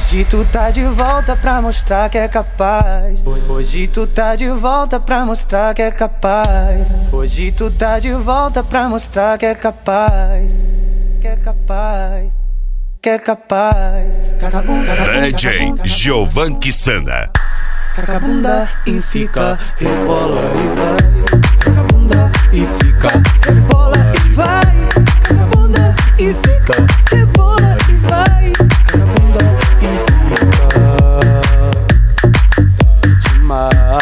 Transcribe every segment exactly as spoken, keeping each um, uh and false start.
Hoje tu tá de volta pra mostrar que é capaz. Hoje tu tá de volta pra mostrar que é capaz. Hoje tu tá de volta pra mostrar que é capaz. Que é capaz. Que é capaz. D J Giovan Kisanda. Caga a bunda e fica, rebola e vai. Caga a bunda e fica, rebola e vai. Caga a bunda e fica, rebola e vai. Caga a bunda e fica. Tá demais.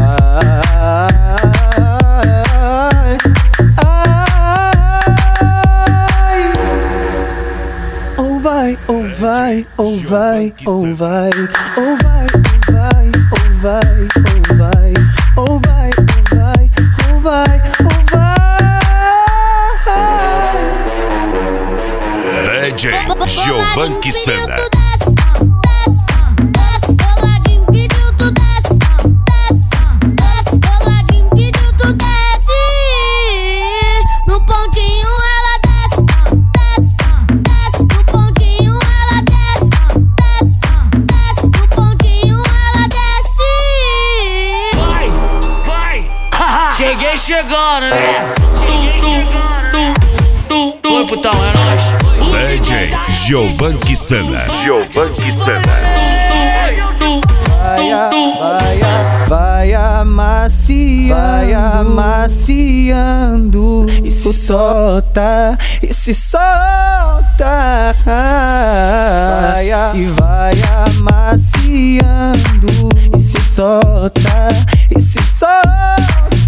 Ai. Ou vai, ou vai, ou vai, ou vai, ou vai. Ou vai, ou vai, ou vai, ou vai, ou vai, ou vai. D J Giovan Kisanda. Cheguei chegando, né? Tu, tu, tu, tu, tu. Oi, putão, é nóis. D J Giovan Kisanda. Giovan Kisanda. Vai, vai amaciando, vai amaciando e se solta, e se solta. Vai, e vai amaciando e se solta, e se solta.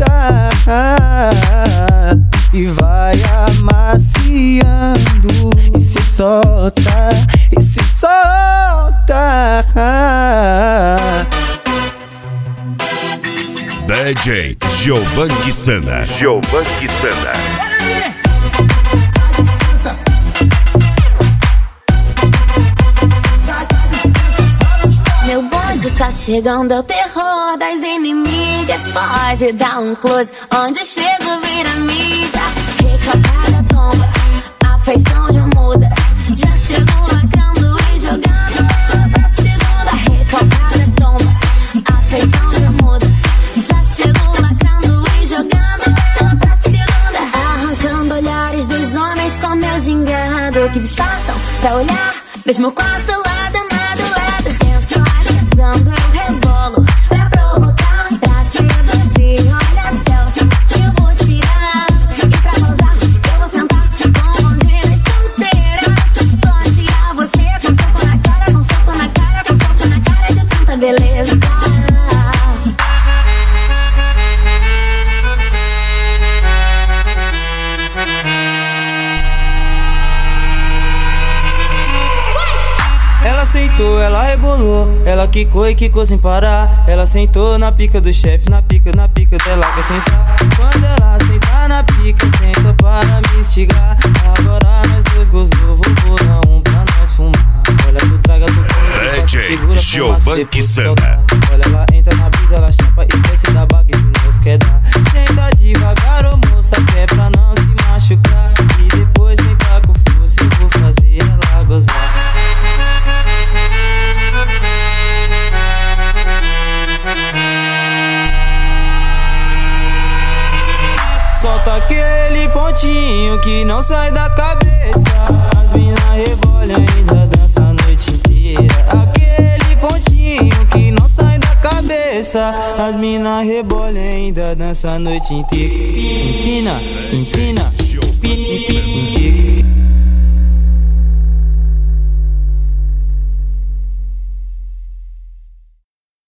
E vai amaciando e se solta, e se solta. D J Giovan Kisanda. Giovan Kisanda. Meu bonde tá chegando, é o terror das inimigas. Pode dar um close, onde eu chego vira mídia. Recalcada tomba, a feição já muda. Já chegou lacrando e jogando ela pra segunda. Recalcada tomba, a feição já muda. Já chegou lacrando e jogando ela pra segunda. Arrancando olhares dos homens com meu gingado, que disfarçam pra olhar, mesmo com a salada madurada. Sensualizando eu rebolo pra provocar, pra seduzir. Olha a selfie que eu vou tirar, e pra gozar eu vou sentar com bandidas solteiras. Tontear você com soco na cara, com soco na cara, com soco na cara de tanta beleza. Ela sentou, ela rebolou, ela quicou e quicou sem parar. Ela sentou na pica do chefe, na pica, na pica dela quer sentar. Quando ela sentar na pica, senta para me instigar. Agora nós dois gozou, vou bolar um pra nós fumar. Olha, tu traga tu D J Giovan Kisanda. Olha, ela entra na brisa, ela chapa, esquece da baga de novo, quer dar. Senta devagar, ô moça, que é pra não se machucar. E depois sentar com força, eu vou fazer ela gozar. Solta aquele pontinho que não sai da cabeça. As mina rebolam ainda dança a noite inteira. Aquele pontinho que não sai da cabeça. As mina rebolam ainda dança a noite inteira. Empina, empina.